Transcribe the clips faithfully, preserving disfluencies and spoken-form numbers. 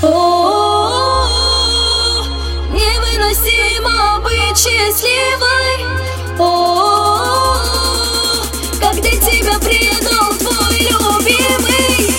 О, невыносимо быть счастливой. О, когда тебя предал твой любимый.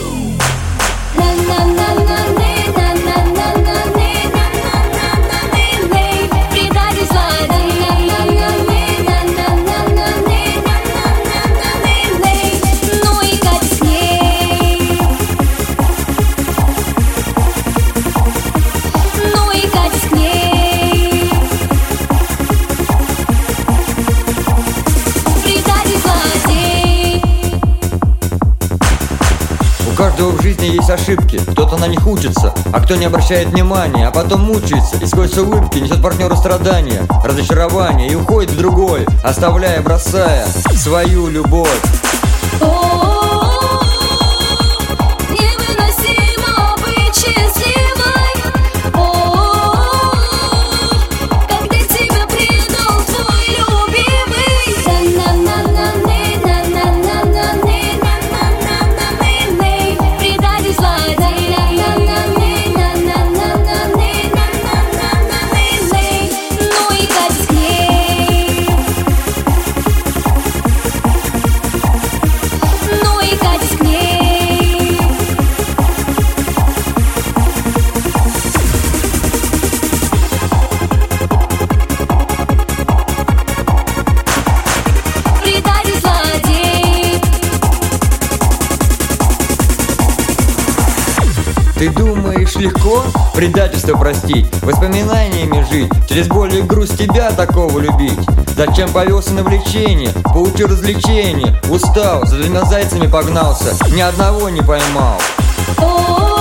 У каждого в жизни есть ошибки, кто-то на них учится, а кто не обращает внимания, а потом мучается и сквозь улыбки несет партнеру страдания, разочарование и уходит в другой, оставляя, бросая свою любовь. Ты думаешь, легко предательство простить, воспоминаниями жить, через боль и грусть тебя такого любить? Зачем повелся на влечение, получил развлечение, устал, за двумя зайцами погнался, ни одного не поймал.